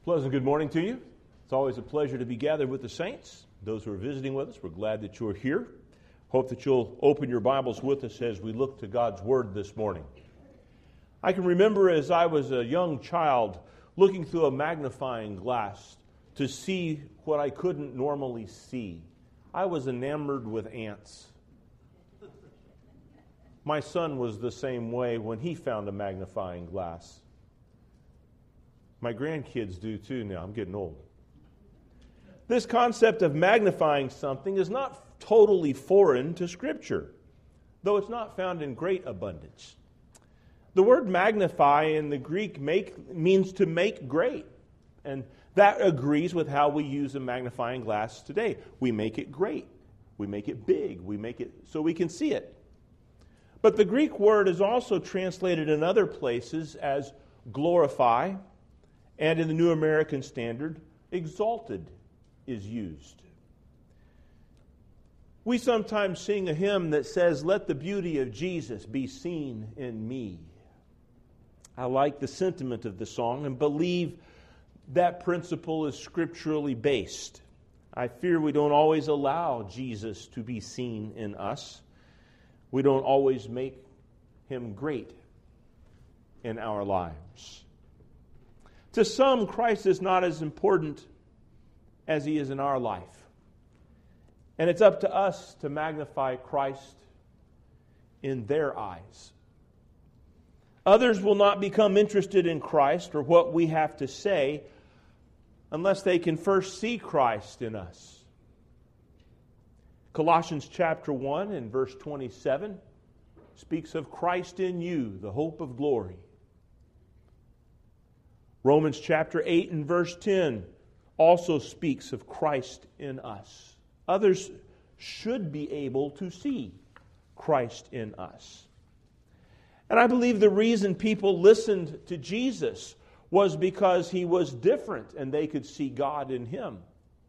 Pleasant good morning to you. It's always a pleasure to be gathered with the saints. Those who are visiting with us, we're glad that you're here. Hope that you'll open your Bibles with us as we look to God's Word this morning. I can remember as I was a young child looking through a magnifying glass to see what I couldn't normally see. I was enamored with ants. My son was the same way when he found a magnifying glass. My grandkids do too now. I'm getting old. This concept of magnifying something is not totally foreign to Scripture, though it's not found in great abundance. The word magnify in the Greek means to make great, and that agrees with how we use a magnifying glass today. We make it great. We make it big. We make it so we can see it. But the Greek word is also translated in other places as glorify, and in the New American Standard, exalted is used. We sometimes sing a hymn that says, "Let the beauty of Jesus be seen in me." I like the sentiment of the song and believe that principle is scripturally based. I fear we don't always allow Jesus to be seen in us. We don't always make him great in our lives. To some, Christ is not as important as he is in our life. And it's up to us to magnify Christ in their eyes. Others will not become interested in Christ or what we have to say unless they can first see Christ in us. Colossians chapter 1 and verse 27 speaks of Christ in you, the hope of glory. Romans chapter 8 and verse 10 also speaks of Christ in us. Others should be able to see Christ in us. And I believe the reason people listened to Jesus was because he was different and they could see God in him.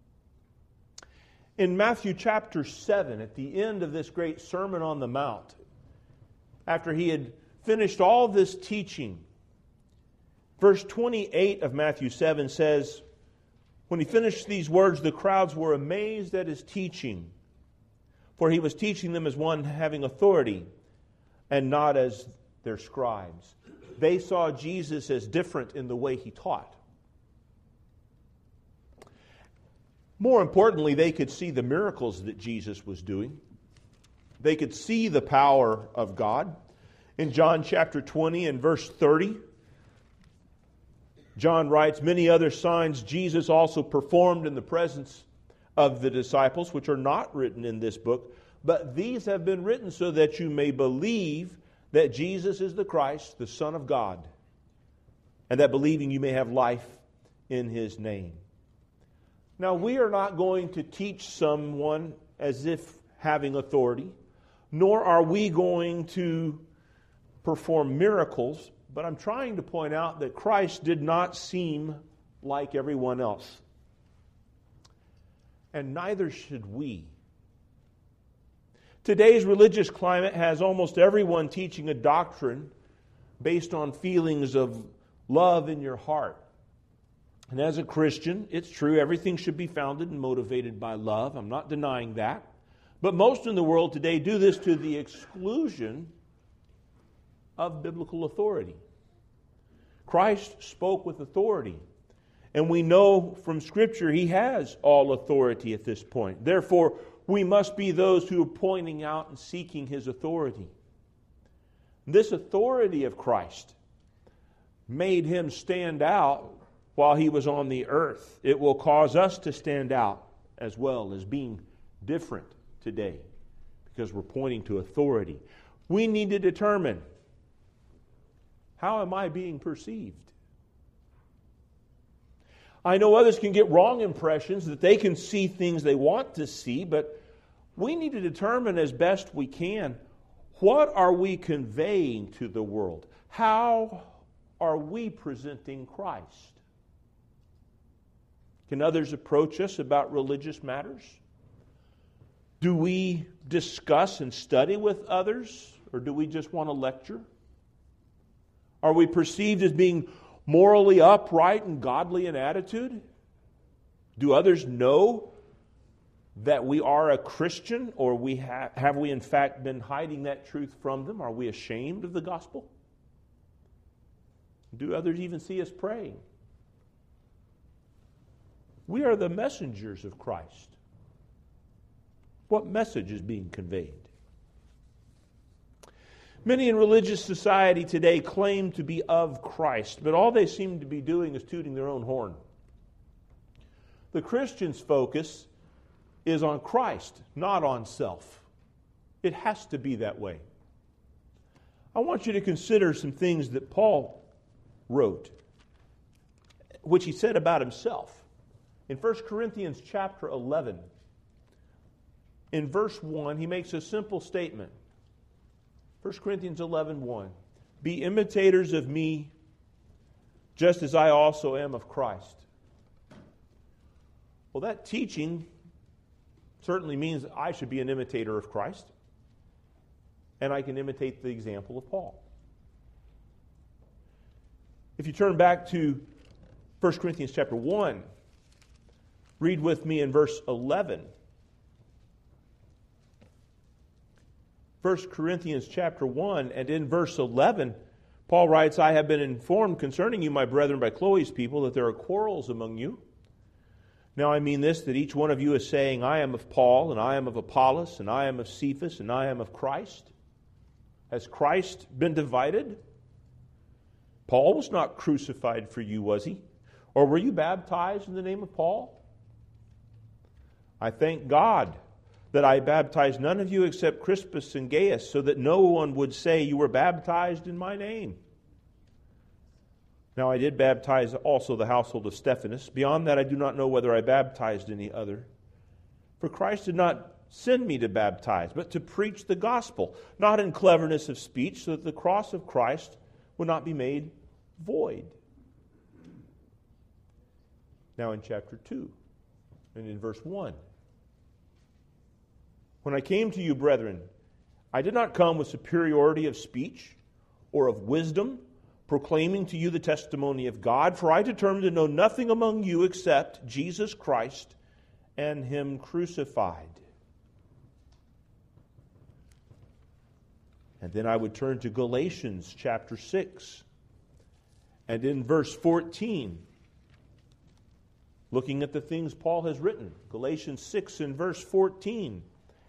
In Matthew chapter 7, at the end of this great Sermon on the Mount, after he had finished all this teaching, verse 28 of Matthew 7 says, when he finished these words, the crowds were amazed at his teaching, for he was teaching them as one having authority and not as their scribes. They saw Jesus as different in the way he taught. More importantly, they could see the miracles that Jesus was doing. They could see the power of God. In John chapter 20 and verse 30, John writes, "Many other signs Jesus also performed in the presence of the disciples, which are not written in this book, but these have been written so that you may believe that Jesus is the Christ, the Son of God, and that believing you may have life in his name." Now, we are not going to teach someone as if having authority, nor are we going to perform miracles, but I'm trying to point out that Christ did not seem like everyone else. And neither should we. Today's religious climate has almost everyone teaching a doctrine based on feelings of love in your heart. And as a Christian, it's true, everything should be founded and motivated by love. I'm not denying that. But most in the world today do this to the exclusion of biblical authority. Christ spoke with authority. And we know from Scripture he has all authority at this point. Therefore, we must be those who are pointing out and seeking his authority. This authority of Christ made him stand out while he was on the earth. It will cause us to stand out as well as being different today because we're pointing to authority. We need to determine, how am I being perceived? I know others can get wrong impressions, that they can see things they want to see, but we need to determine as best we can, what are we conveying to the world? How are we presenting Christ? Can others approach us about religious matters? Do we discuss and study with others, or do we just want to lecture? Are we perceived as being morally upright and godly in attitude? Do others know that we are a Christian, or have we in fact been hiding that truth from them? Are we ashamed of the gospel? Do others even see us praying? We are the messengers of Christ. What message is being conveyed? Many in religious society today claim to be of Christ, but all they seem to be doing is tooting their own horn. The Christian's focus is on Christ, not on self. It has to be that way. I want you to consider some things that Paul wrote, which he said about himself. In 1 Corinthians chapter 11, in verse 1, he makes a simple statement. 1 Corinthians 11:1. Be imitators of me, just as I also am of Christ. Well, that teaching certainly means that I should be an imitator of Christ, and I can imitate the example of Paul. If you turn back to 1 Corinthians chapter 1, read with me in verse 11. 1 Corinthians chapter 1, and in verse 11, Paul writes, I have been informed concerning you, my brethren, by Chloe's people, that there are quarrels among you. Now I mean this, that each one of you is saying, I am of Paul, and I am of Apollos, and I am of Cephas, and I am of Christ. Has Christ been divided? Paul was not crucified for you, was he? Or were you baptized in the name of Paul? I thank God that I baptized none of you except Crispus and Gaius, so that no one would say you were baptized in my name. Now I did baptize also the household of Stephanas. Beyond that I do not know whether I baptized any other. For Christ did not send me to baptize, but to preach the gospel, not in cleverness of speech, so that the cross of Christ would not be made void. Now in chapter 2, and in verse 1. When I came to you, brethren, I did not come with superiority of speech or of wisdom, proclaiming to you the testimony of God, for I determined to know nothing among you except Jesus Christ and Him crucified. And then I would turn to Galatians chapter 6, and in verse 14, looking at the things Paul has written, Galatians 6 and verse 14,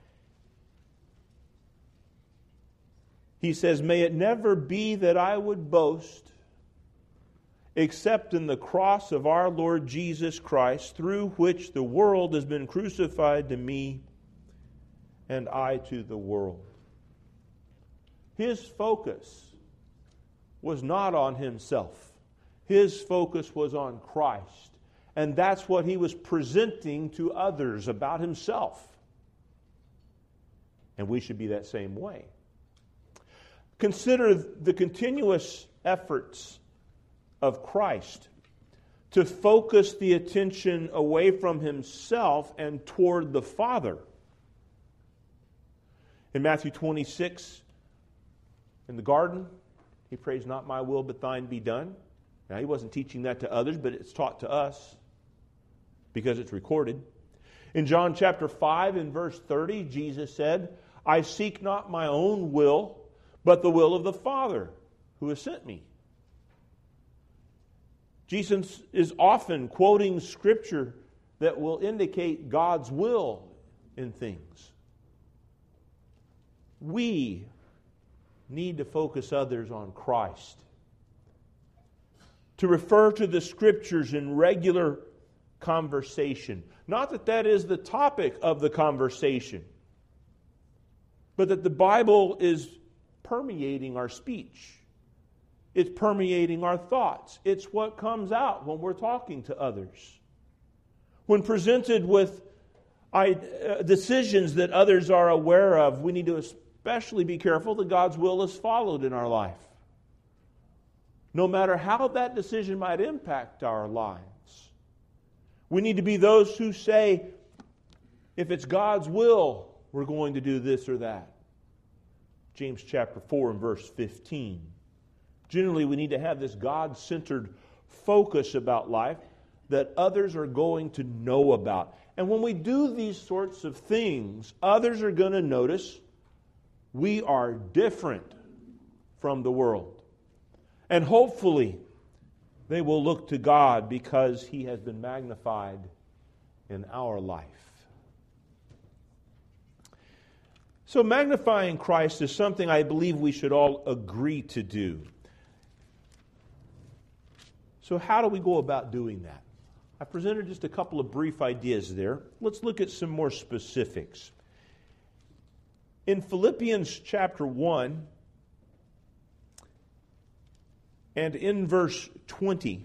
he says, may it never be that I would boast except in the cross of our Lord Jesus Christ, through which the world has been crucified to me and I to the world. His focus was not on himself. His focus was on Christ. And that's what he was presenting to others about himself. And we should be that same way. Consider the continuous efforts of Christ to focus the attention away from himself and toward the Father. In Matthew 26, in the garden, he prays, not my will, but thine be done. Now, he wasn't teaching that to others, but it's taught to us because it's recorded. In John chapter 5, in verse 30, Jesus said, I seek not my own will, but the will of the Father who has sent me. Jesus is often quoting Scripture that will indicate God's will in things. We need to focus others on Christ. To refer to the Scriptures in regular conversation. Not that that is the topic of the conversation, but that the Bible is permeating our speech. It's permeating our thoughts. It's what comes out when we're talking to others. When presented with decisions that others are aware of, we need to especially be careful that God's will is followed in our life. No matter how that decision might impact our lives. We need to be those who say, if it's God's will, we're going to do this or that. James chapter 4 and verse 15. Generally, we need to have this God-centered focus about life that others are going to know about. And when we do these sorts of things, others are going to notice we are different from the world. And hopefully, they will look to God because He has been magnified in our life. So magnifying Christ is something I believe we should all agree to do. So how do we go about doing that? I presented just a couple of brief ideas there. Let's look at some more specifics. In Philippians chapter 1 and in verse 20,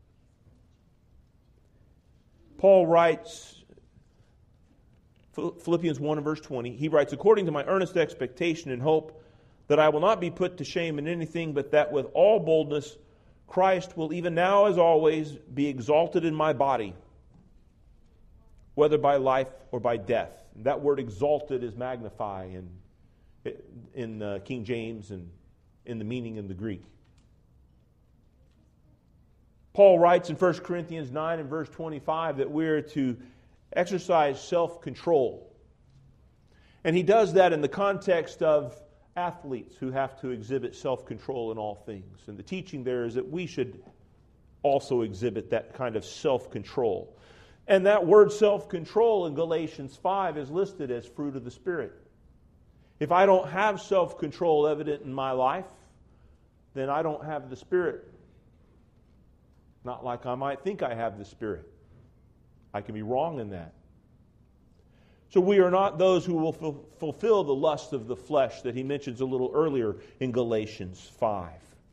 Paul writes, Philippians 1 and verse 20, he writes, according to my earnest expectation and hope that I will not be put to shame in anything, but that with all boldness Christ will even now as always be exalted in my body, whether by life or by death. That word exalted is magnify in King James and in the meaning in the Greek. Paul writes in 1 Corinthians 9 and verse 25 that we're to exercise self-control. And he does that in the context of athletes who have to exhibit self-control in all things. And the teaching there is that we should also exhibit that kind of self-control. And that word self-control in Galatians 5 is listed as fruit of the Spirit. If I don't have self-control evident in my life, then I don't have the Spirit. Not like I might think I have the Spirit. I can be wrong in that. So we are not those who will fulfill the lust of the flesh that he mentions a little earlier in Galatians 5.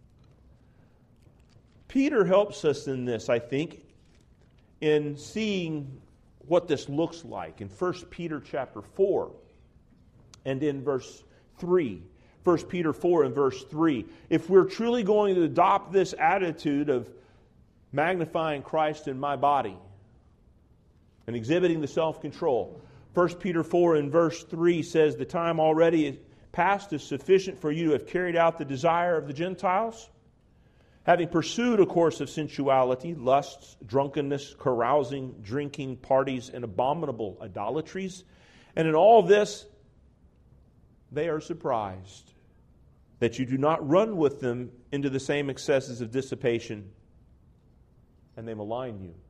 Peter helps us in this, I think, in seeing what this looks like in 1 Peter chapter 4 and in verse 3. 1 Peter 4 and verse 3. If we're truly going to adopt this attitude of magnifying Christ in my body and exhibiting the self-control, 1 Peter 4 and verse 3 says, the time already past is sufficient for you to have carried out the desire of the Gentiles, having pursued a course of sensuality, lusts, drunkenness, carousing, drinking, parties, and abominable idolatries. And in all this, they are surprised that you do not run with them into the same excesses of dissipation, and they malign you.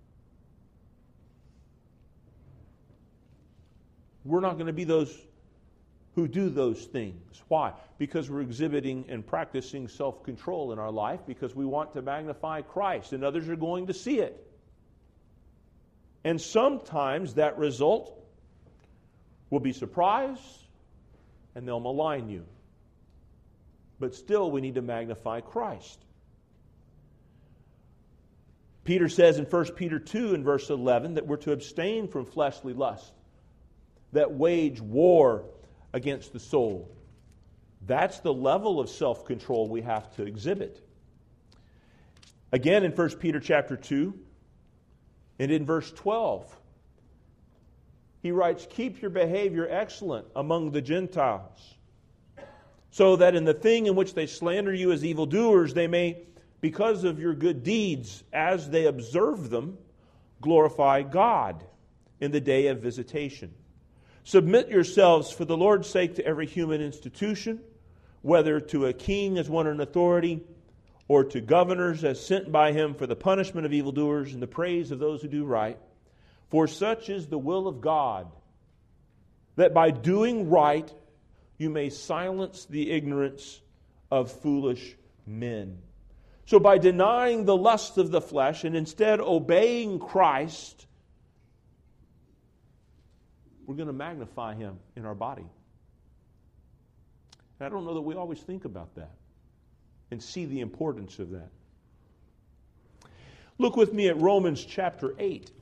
We're not going to be those who do those things. Why? Because we're exhibiting and practicing self-control in our life, because we want to magnify Christ, and others are going to see it. And sometimes that result will be surprise, and they'll malign you. But still, we need to magnify Christ. Peter says in 1 Peter 2 and verse 11 that we're to abstain from fleshly lust that wage war against the soul. That's the level of self-control we have to exhibit. Again in 1 Peter chapter 2 and in verse 12, he writes, keep your behavior excellent among the Gentiles, so that in the thing in which they slander you as evildoers, they may, because of your good deeds, as they observe them, glorify God in the day of visitation. Submit yourselves for the Lord's sake to every human institution, whether to a king as one in authority, or to governors as sent by him for the punishment of evildoers and the praise of those who do right. For such is the will of God, that by doing right you may silence the ignorance of foolish men. So by denying the lust of the flesh and instead obeying Christ, we're going to magnify Him in our body. And I don't know that we always think about that and see the importance of that. Look with me at Romans chapter 8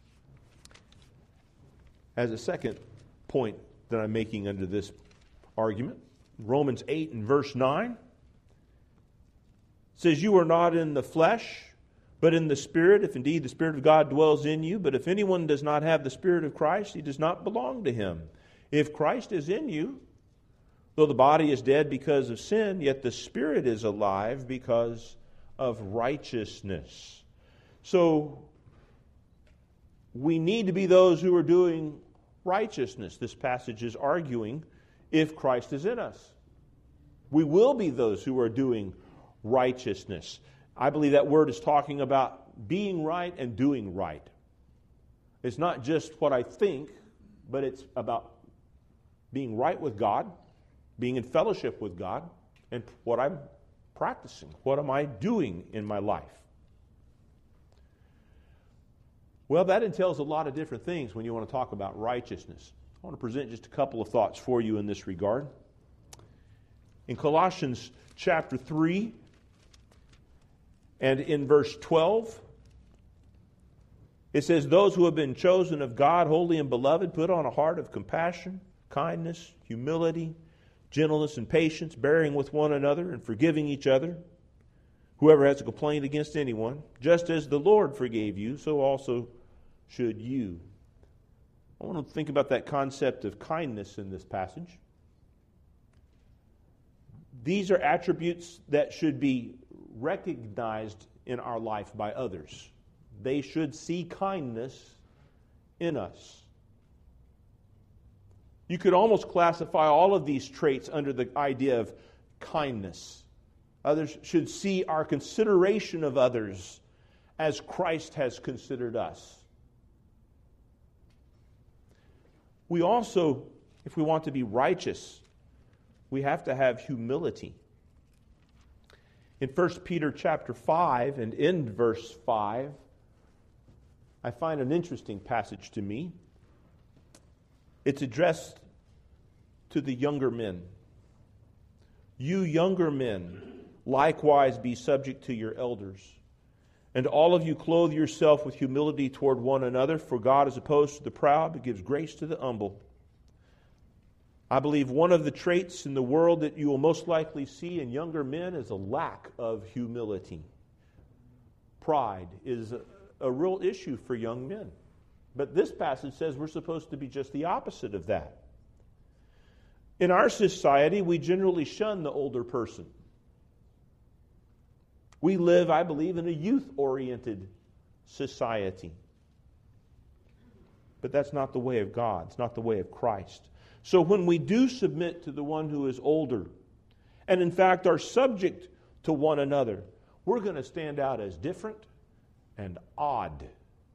as a second point that I'm making under this argument. Romans 8 and verse 9 says, you are not in the flesh, but in the Spirit, if indeed the Spirit of God dwells in you. But if anyone does not have the Spirit of Christ, he does not belong to him. If Christ is in you, though the body is dead because of sin, yet the Spirit is alive because of righteousness. So we need to be those who are doing righteousness. This passage is arguing if Christ is in us. We will be those who are doing righteousness. I believe that word is talking about being right and doing right. It's not just what I think, but it's about being right with God, being in fellowship with God, and what I'm practicing. What am I doing in my life? Well, that entails a lot of different things when you want to talk about righteousness. I want to present just a couple of thoughts for you in this regard. In Colossians chapter 3 and in verse 12, it says, "Those who have been chosen of God, holy and beloved, put on a heart of compassion, kindness, humility, gentleness, and patience, bearing with one another and forgiving each other. Whoever has a complaint against anyone, just as the Lord forgave you, so also should you." I want to think about that concept of kindness in this passage. These are attributes that should be recognized in our life by others. They should see kindness in us. You could almost classify all of these traits under the idea of kindness. Others should see our consideration of others as Christ has considered us. We also, if we want to be righteous, we have to have humility. In 1 Peter chapter 5 and in verse 5, I find an interesting passage to me. It's addressed to the younger men. "You younger men, likewise be subject to your elders. And all of you clothe yourself with humility toward one another, for God is opposed to the proud, but gives grace to the humble." I believe one of the traits in the world that you will most likely see in younger men is a lack of humility. Pride is a real issue for young men. But this passage says we're supposed to be just the opposite of that. In our society, we generally shun the older person. We live, I believe, in a youth-oriented society. But that's not the way of God. It's not the way of Christ. So when we do submit to the one who is older, and in fact are subject to one another, we're going to stand out as different and odd.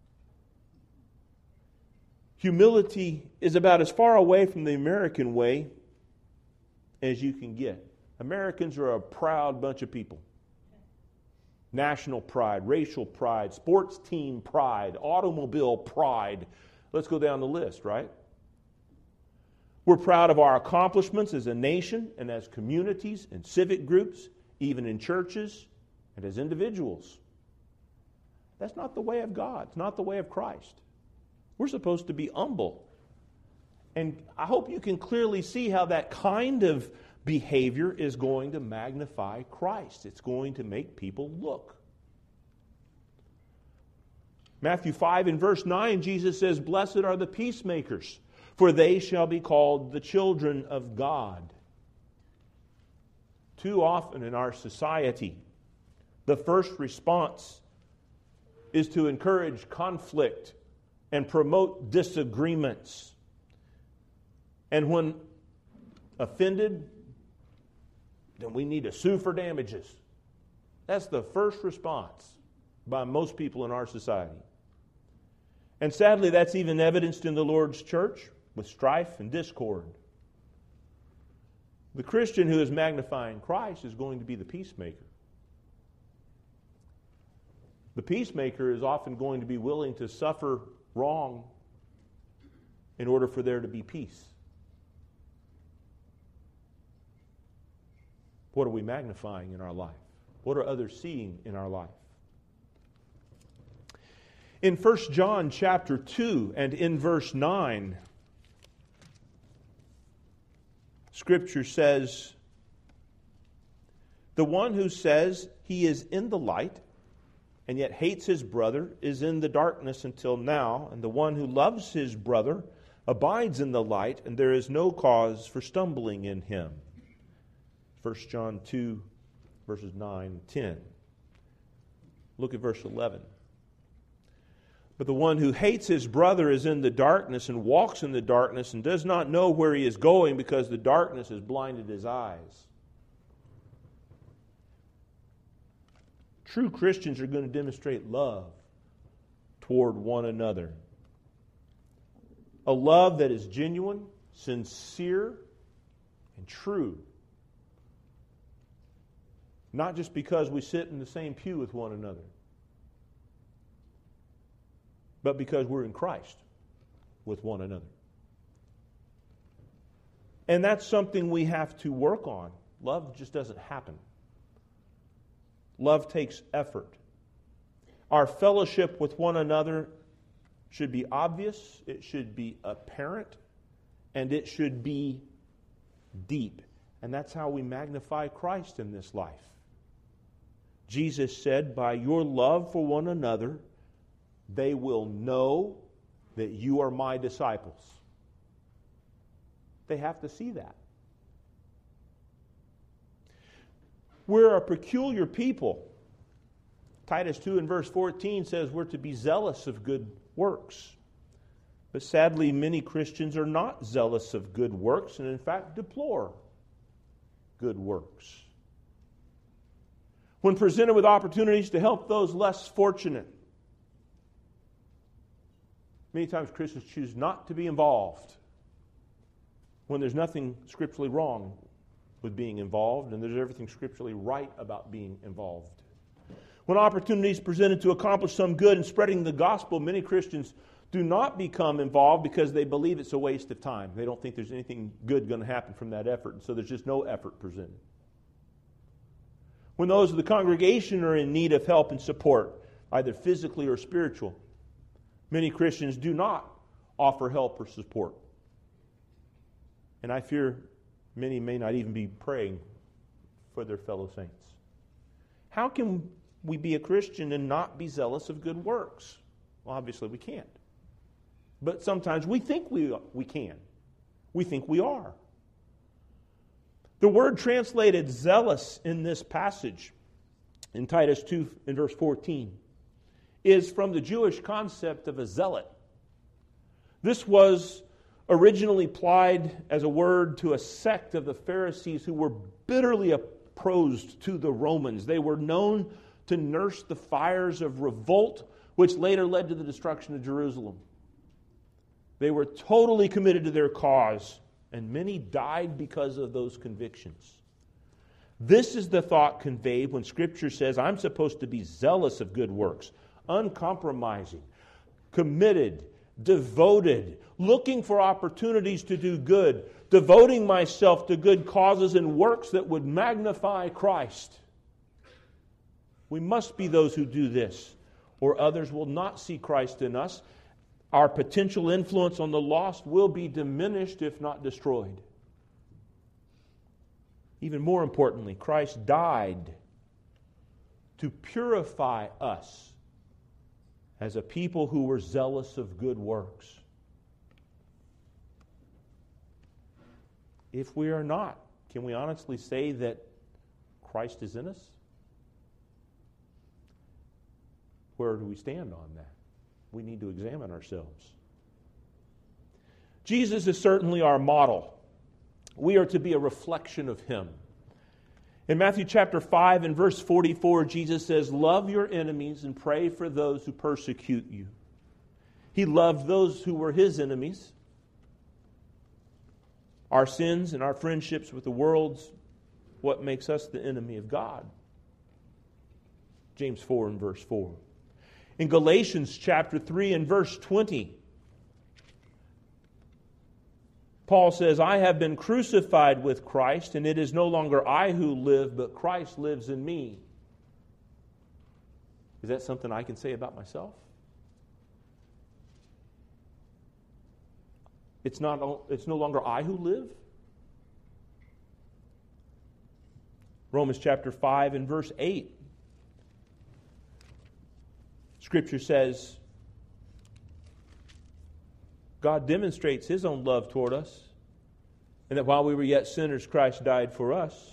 Humility is about as far away from the American way as you can get. Americans are a proud bunch of people. National pride, racial pride, sports team pride, automobile pride. Let's go down the list, right? We're proud of our accomplishments as a nation and as communities and civic groups, even in churches and as individuals. That's not the way of God. It's not the way of Christ. We're supposed to be humble. And I hope you can clearly see how that kind of behavior is going to magnify Christ. It's going to make people look. Matthew 5 and verse 9, Jesus says, "Blessed are the peacemakers, for they shall be called the children of God." Too often in our society, the first response is to encourage conflict and promote disagreements. And when offended, then we need to sue for damages. That's the first response by most people in our society. And sadly, that's even evidenced in the Lord's church with strife and discord. The Christian who is magnifying Christ is going to be the peacemaker. The peacemaker is often going to be willing to suffer wrong in order for there to be peace. What are we magnifying in our life? What are others seeing in our life? In 1 John chapter 2 and in verse 9, Scripture says, "The one who says he is in the light and yet hates his brother is in the darkness until now, and the one who loves his brother abides in the light, and there is no cause for stumbling in him." 1 John 2, verses 9 and 10. Look at verse 11. But the one who hates his brother is in the darkness and walks in the darkness and does not know where he is going because the darkness has blinded his eyes. True Christians are going to demonstrate love toward one another. A love that is genuine, sincere, and true. Not just because we sit in the same pew with one another, but because we're in Christ with one another. And that's something we have to work on. Love just doesn't happen. Love takes effort. Our fellowship with one another should be obvious, it should be apparent, and it should be deep. And that's how we magnify Christ in this life. Jesus said, by your love for one another, they will know that you are my disciples. They have to see that. We're a peculiar people. Titus 2 and verse 14 says we're to be zealous of good works. But sadly, many Christians are not zealous of good works and in fact deplore good works. When presented with opportunities to help those less fortunate, many times Christians choose not to be involved when there's nothing scripturally wrong with being involved and there's everything scripturally right about being involved. When opportunities presented to accomplish some good in spreading the gospel, many Christians do not become involved because they believe it's a waste of time. They don't think there's anything good going to happen from that effort, and so there's just no effort presented. When those of the congregation are in need of help and support, either physically or spiritual, many Christians do not offer help or support. And I fear many may not even be praying for their fellow saints. How can we be a Christian and not be zealous of good works? Well, obviously we can't. But sometimes we think we can. We think we are. The word translated zealous in this passage, in Titus 2 and verse 14, is from the Jewish concept of a zealot. This was originally applied as a word to a sect of the Pharisees who were bitterly opposed to the Romans. They were known to nurse the fires of revolt, which later led to the destruction of Jerusalem. They were totally committed to their cause, and many died because of those convictions. This is the thought conveyed when Scripture says, I'm supposed to be zealous of good works, uncompromising, committed, devoted, looking for opportunities to do good, devoting myself to good causes and works that would magnify Christ. We must be those who do this, or others will not see Christ in us. Our potential influence on the lost will be diminished, if not destroyed. Even more importantly, Christ died to purify us as a people who were zealous of good works. If we are not, can we honestly say that Christ is in us? Where do we stand on that? We need to examine ourselves. Jesus is certainly our model. We are to be a reflection of Him. In Matthew chapter 5 and verse 44, Jesus says, love your enemies and pray for those who persecute you. He loved those who were His enemies. Our sins and our friendships with the world's what makes us the enemy of God. James 4 and verse 4. In Galatians chapter 3 and verse 20, Paul says, I have been crucified with Christ, and it is no longer I who live, but Christ lives in me. Is that something I can say about myself? It's no longer I who live. Romans chapter 5 and verse 8. Scripture says, God demonstrates His own love toward us, and that while we were yet sinners, Christ died for us.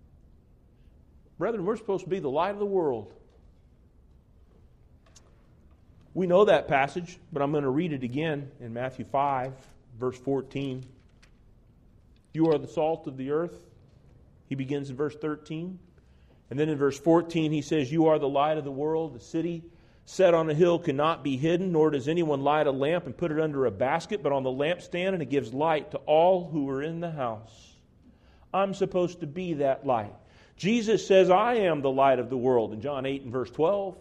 Brethren, we're supposed to be the light of the world. We know that passage, but I'm going to read it again in Matthew 5, verse 14. You are the salt of the earth. He begins in verse 13. And then in verse 14 he says, you are the light of the world. The city set on a hill cannot be hidden, nor does anyone light a lamp and put it under a basket, but on the lampstand, and it gives light to all who are in the house. I'm supposed to be that light. Jesus says, I am the light of the world in John 8 and verse 12.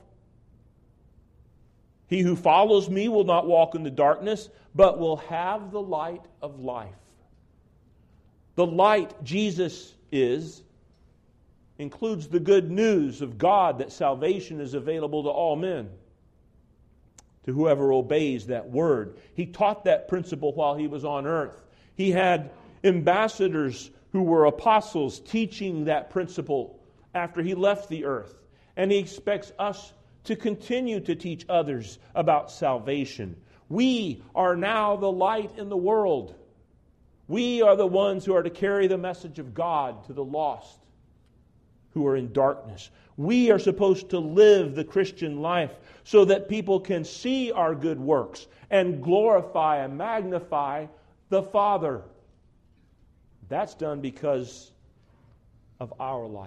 He who follows me will not walk in the darkness, but will have the light of life. The light Jesus is includes the good news of God that salvation is available to all men, to whoever obeys that word. He taught that principle while he was on earth. He had ambassadors who were apostles teaching that principle after he left the earth. And he expects us to continue to teach others about salvation. We are now the light in the world. We are the ones who are to carry the message of God to the lost who are in darkness. We are supposed to live the Christian life so that people can see our good works and glorify and magnify the Father. That's done because of our life.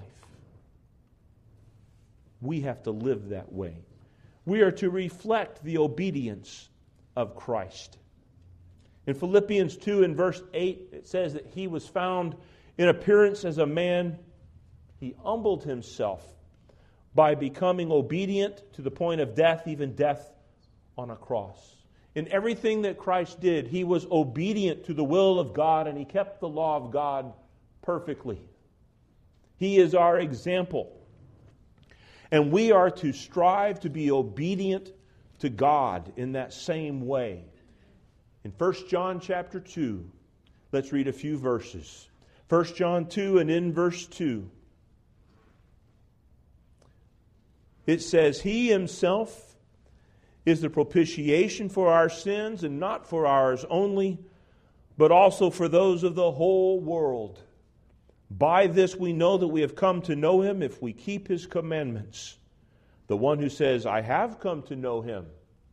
We have to live that way. We are to reflect the obedience of Christ. In Philippians 2 and verse 8, it says that he was found in appearance as a man. He humbled himself by becoming obedient to the point of death, even death on a cross. In everything that Christ did, he was obedient to the will of God, and he kept the law of God perfectly. He is our example. And we are to strive to be obedient to God in that same way. In 1 John chapter 2, let's read a few verses. 1 John 2 and in verse 2. It says, he himself is the propitiation for our sins, and not for ours only, but also for those of the whole world. By this we know that we have come to know him if we keep his commandments. The one who says, I have come to know him,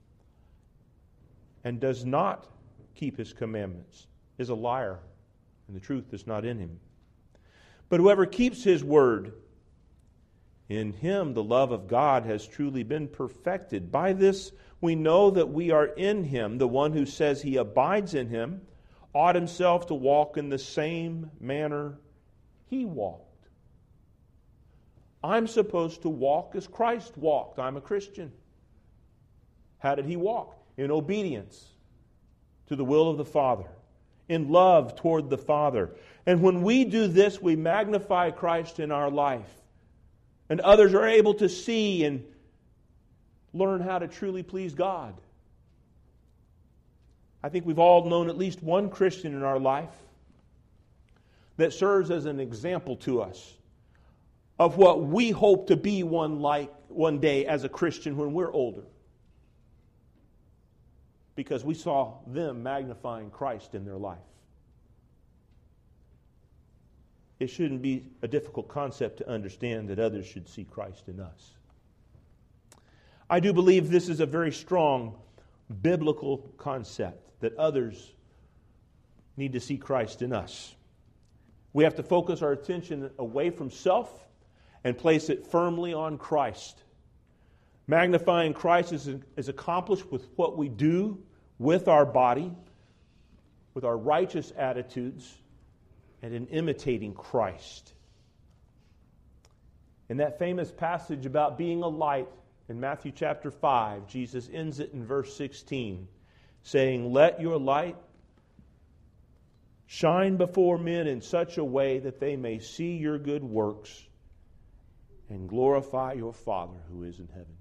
and does not keep his commandments, is a liar, and the truth is not in him. But whoever keeps his word, in him the love of God has truly been perfected. By this we know that we are in him. The one who says he abides in him ought himself to walk in the same manner he walked. I'm supposed to walk as Christ walked. I'm a Christian. How did he walk? In obedience to the will of the Father, in love toward the Father. And when we do this, we magnify Christ in our life. And others are able to see and learn how to truly please God. I think we've all known at least one Christian in our life that serves as an example to us of what we hope to be one day as a Christian when we're older. Because we saw them magnifying Christ in their life. It shouldn't be a difficult concept to understand that others should see Christ in us. I do believe this is a very strong biblical concept, that others need to see Christ in us. We have to focus our attention away from self and place it firmly on Christ. Magnifying Christ is accomplished with what we do with our body, with our righteous attitudes, and in imitating Christ. In that famous passage about being a light in Matthew chapter 5, Jesus ends it in verse 16, saying, let your light shine before men in such a way that they may see your good works and glorify your Father who is in heaven.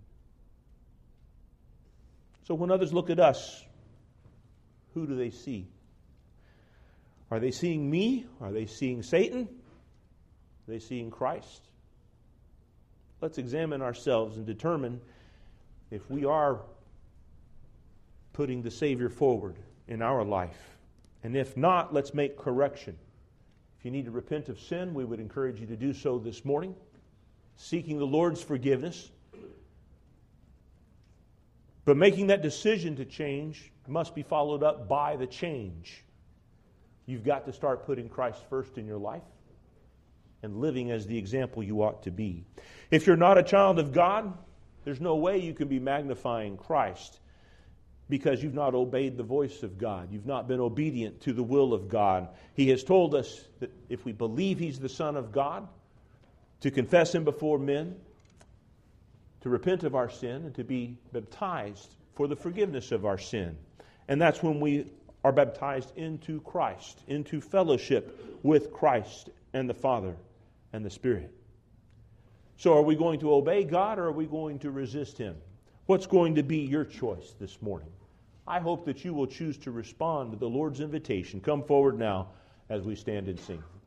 So when others look at us, who do they see? Are they seeing me? Are they seeing Satan? Are they seeing Christ? Let's examine ourselves and determine if we are putting the Savior forward in our life. And if not, let's make correction. If you need to repent of sin, we would encourage you to do so this morning, seeking the Lord's forgiveness. But making that decision to change must be followed up by the change. You've got to start putting Christ first in your life and living as the example you ought to be. If you're not a child of God, there's no way you can be magnifying Christ because you've not obeyed the voice of God. You've not been obedient to the will of God. He has told us that if we believe He's the Son of God, to confess Him before men, to repent of our sin, and to be baptized for the forgiveness of our sin. And that's when we are baptized into Christ, into fellowship with Christ and the Father and the Spirit. So are we going to obey God or are we going to resist Him? What's going to be your choice this morning? I hope that you will choose to respond to the Lord's invitation. Come forward now as we stand and sing.